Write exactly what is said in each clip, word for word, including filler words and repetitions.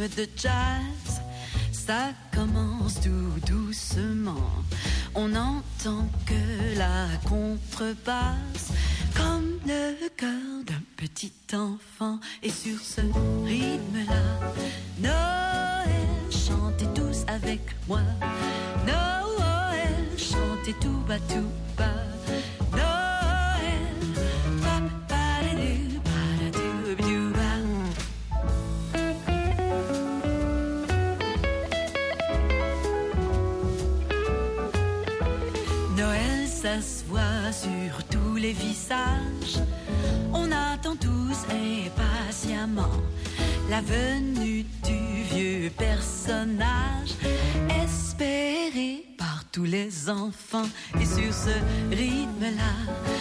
rythme de jazz. Ça commence tout doucement. On n'entend que la contrebasse, comme le cœur d'un petit enfant. Et sur ce rythme-là, Noël, chantez tous avec moi. Noël, chantez tout bas, tout bas. Ça se voit sur tous les visages. On attend tous impatiemment la venue du vieux personnage, espéré par tous les enfants. Et sur ce rythme-là,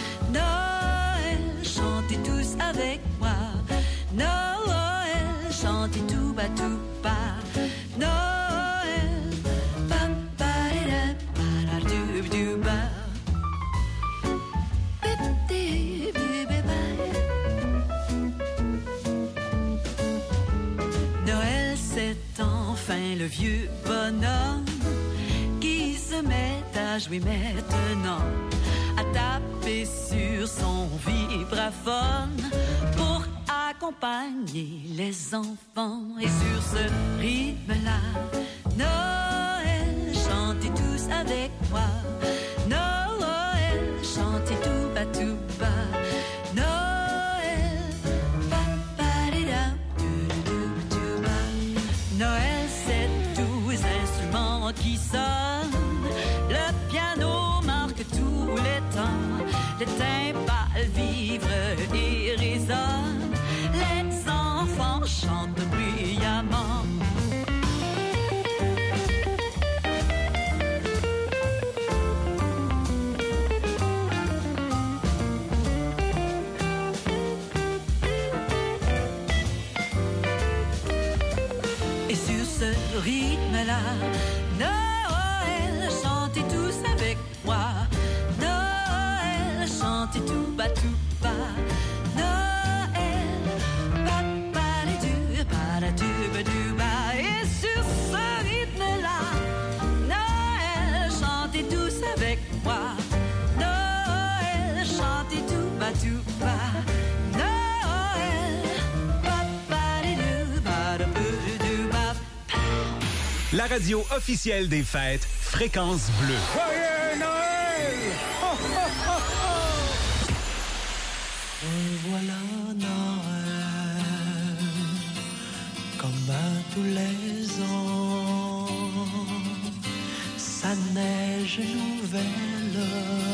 Noël, chantez tous avec moi. Noël, chantez tout bas, tout bas. Noël, bam, ba, da, ba, du, du, ba. Noël, c'est enfin le vieux bonhomme qui se met à jouer maintenant, à taper sur son vibraphone pour accompagner les enfants. Et sur ce rythme-là, Noël, chantez tous avec moi. Noël, chantez tout bas, tout bas. Noël, ba-ba-di-da, du-du-du-du-ba. Noël, c'est douze instruments qui sonnent. Le piano marque tous les temps. Les timbales vibrent et résonnent. Les enfants chantent bruyamment. Rythme-là, Noël, chantez tous avec moi. Noël, chantez tout bas, tout bas. Noël, ba-ba-di-du, ba-da-du-ba-du-ba. Et sur ce rythme-là, Noël, chantez tous avec moi. Noël, chantez tout bas, tout bas. La radio officielle des fêtes, Fréquence Bleue. Joyeux Noël! Oh, oh, oh, oh. Revoilà Noël, comme à tous les ans, sa neige nouvelle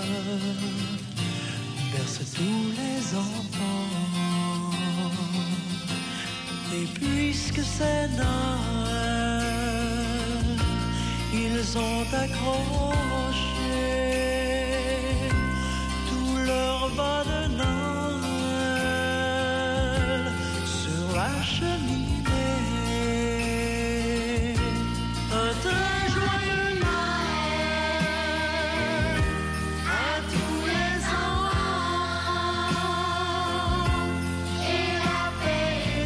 berce tous les enfants. Et puisque c'est Noël, ils ont accroché tout leur bas de Noël sur la cheminée. Un très joyeux Noël à tous les enfants et la paix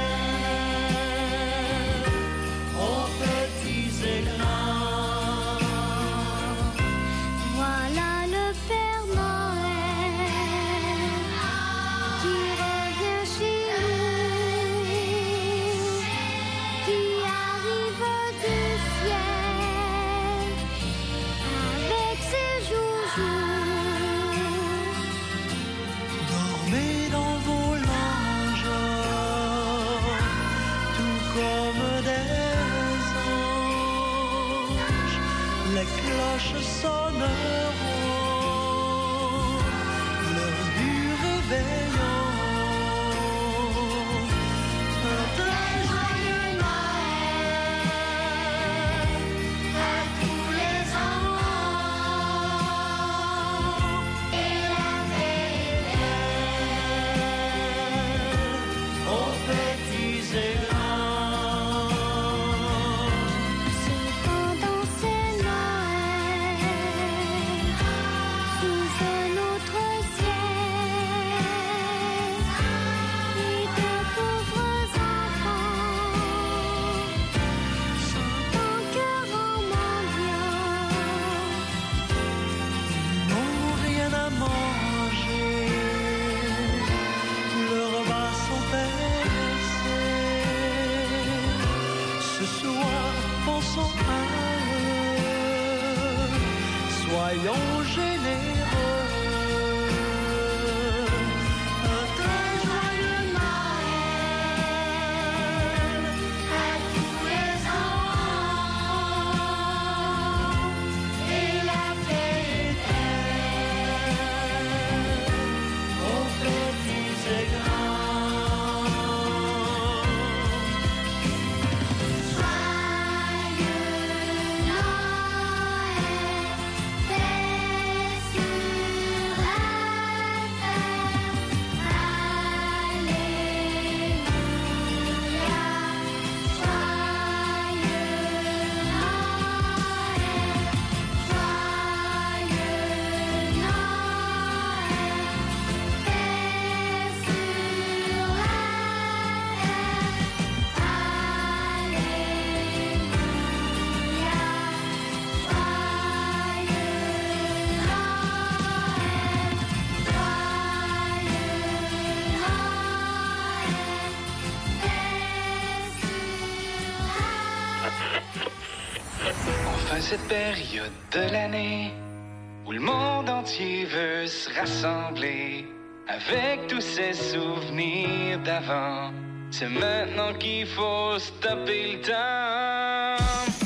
éternelle aux petits et grands. Les cloches sonneront l'heure du réveillon. Un très joyeux Noël à tous les enfants et la paix éternelle aux petits et grands. Sous un autre ciel. soyons généreux. Un très joyeux Noël à tous les enfants et la paix éternelle aux petits et grands. Joyeux Noël, paix sur la terre. Alléluia. Joyeux Noël, joyeux Noël, paix sur la Enfin cette période de l'année où le monde entier veut se rassembler avec tous ses souvenirs d'avant. C'est maintenant qu'il faut stopper le temps.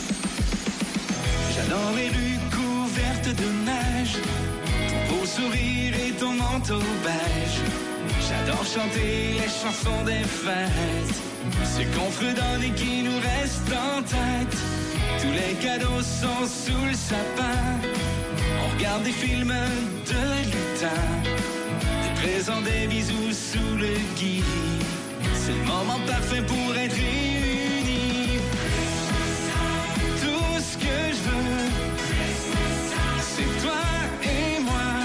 J'adore les rues couvertes de neige, ton beau sourire et ton manteau beige. J'adore chanter les chansons des fêtes, ce qu'on fredonne et qui nous reste en tête. Tous les cadeaux sont sous le sapin, on regarde des films de lutins, des présents, des bisous sous le gui. C'est le moment parfait pour être réunis. Tout ce que je veux, c'est toi et moi.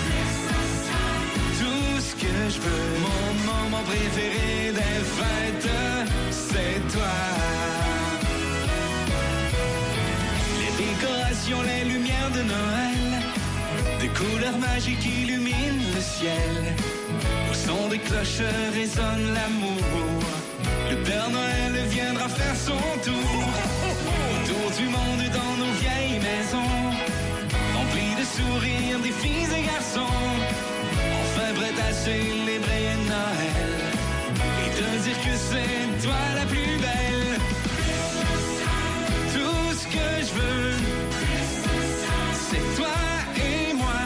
Tout ce que je veux, mon moment préféré des fêtes, c'est toi. Les décorations, les lumières de Noël, des couleurs magiques illuminent le ciel. Au son des cloches résonne l'amour. Le Père Noël viendra faire son tour autour du monde dans nos vieilles maisons, remplis de sourires des filles et garçons, enfin prêts à célébrer Noël et te dire que c'est toi la plus belle. Tout ce que je veux, c'est toi et moi.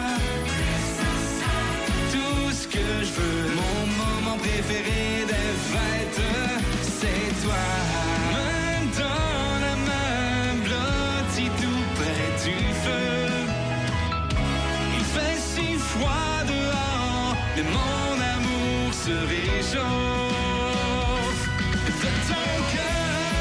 Tout ce que je veux, mon moment préféré des fêtes, c'est toi. Main dans la main, blottis tout près du feu. Il fait si froid dehors, mais mon amour se réchauffe de ton cœur.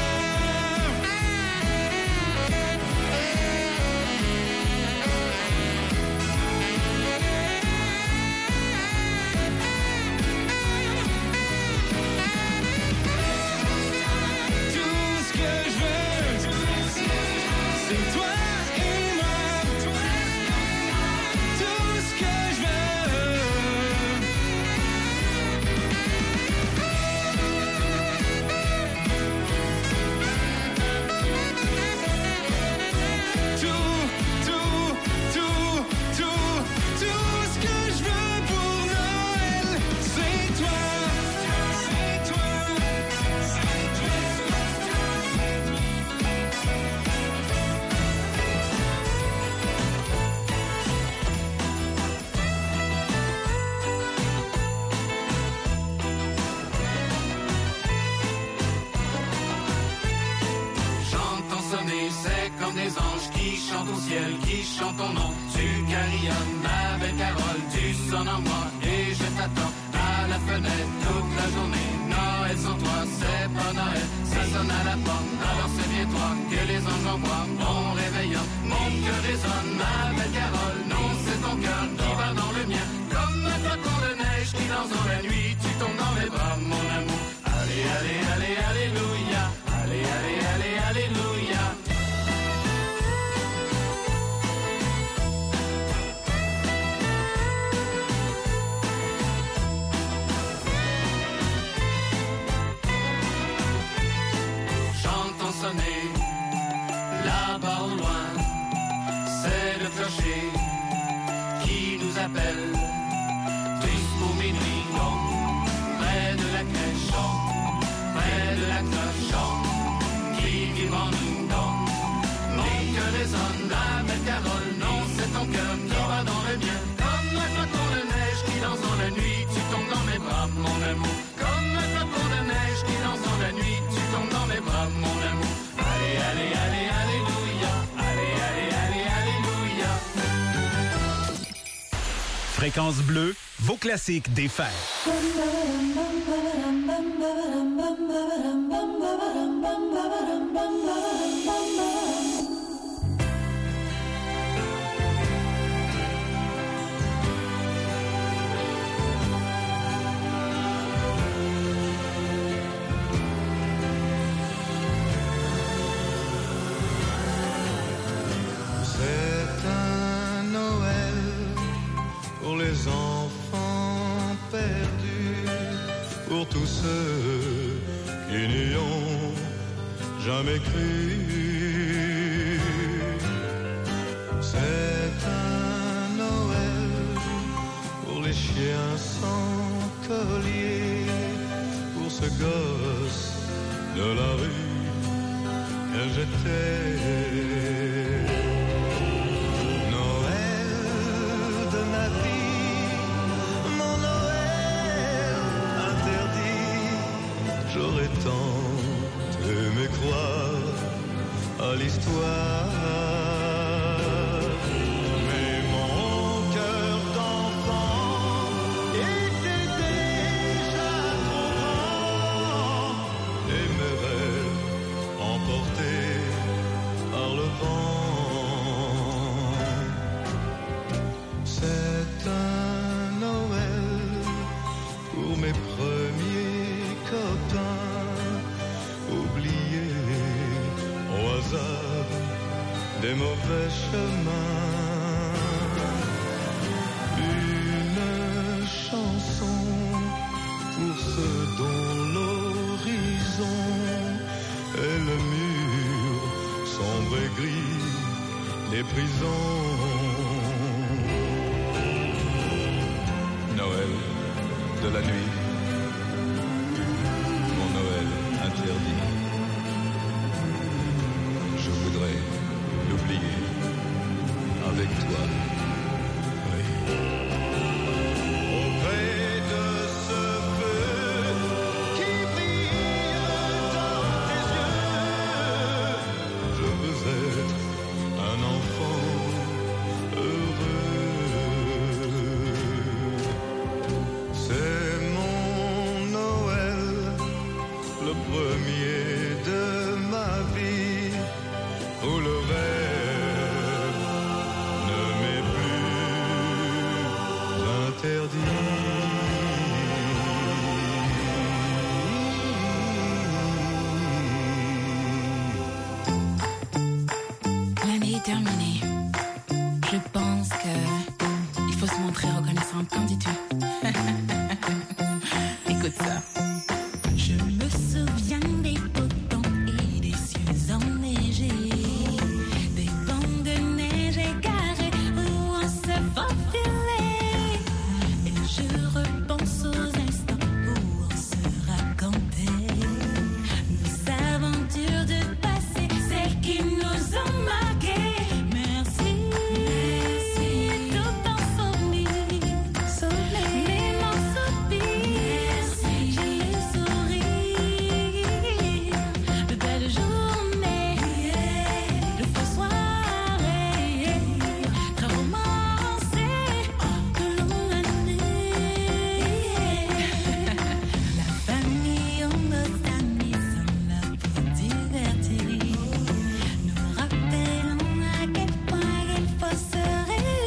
Des anges qui chantent au ciel, qui chantent ton nom. Tu carillonnes, ma belle Carole, tu sonnes en moi et je t'attends à la fenêtre toute la journée. Noël sans toi, c'est pas Noël, ça sonne à la porte, alors c'est bien toi que les anges envoient. Mon réveillant, mon cœur résonne, ma belle Carole, non c'est ton cœur qui va dans le mien. Comme un flocon de neige qui danse dans la nuit, tu tombes dans mes bras, mon amour. Allez, allez, allez, alléluia, allez, allez, allez, alléluia. Là-bas au loin, c'est le clocher clocher qui nous appelle. Tous pour minuit, non, près de la crèche, non, près de la cloche, non, qui vibre en nous, non. Mon cœur résonne, la belle Carole, non, c'est ton cœur qui va dans le mien. Comme un flocon de neige qui danse dans la nuit, tu tombes dans mes bras, mon amour. Comme un flocon de neige qui danse dans la nuit, tu tombes dans mes bras, mon amour. Allez, allez, allez, alléluia. Allez, allez, allez, alléluia. Fréquence Bleue, vos classiques des fêtes. Les enfants perdus, pour tous ceux qui n'y ont jamais cru. C'est un Noël pour les chiens sans collier, pour ce gosse de la rue que j'étais. J'aurais tant aimé croire à l'histoire, mais mon cœur d'enfant était déjà trop grand et mes rêves emportés par le vent. C'est un Noël pour mes premiers copains, oubliés au hasard des mauvais chemins. Une chanson pour ceux dont l'horizon est le mur sombre et gris des prisons. Noël de la nuit, interdit. Je voudrais l'oublier avec toi. Oui. Auprès de ce feu qui brille dans tes yeux, je veux être un enfant heureux. C'est mon Noël, le premier de ma vie, où le rêve ne m'est plus interdit. L'année est terminée. Je pense que il faut se montrer reconnaissant. Qu'en dis-tu?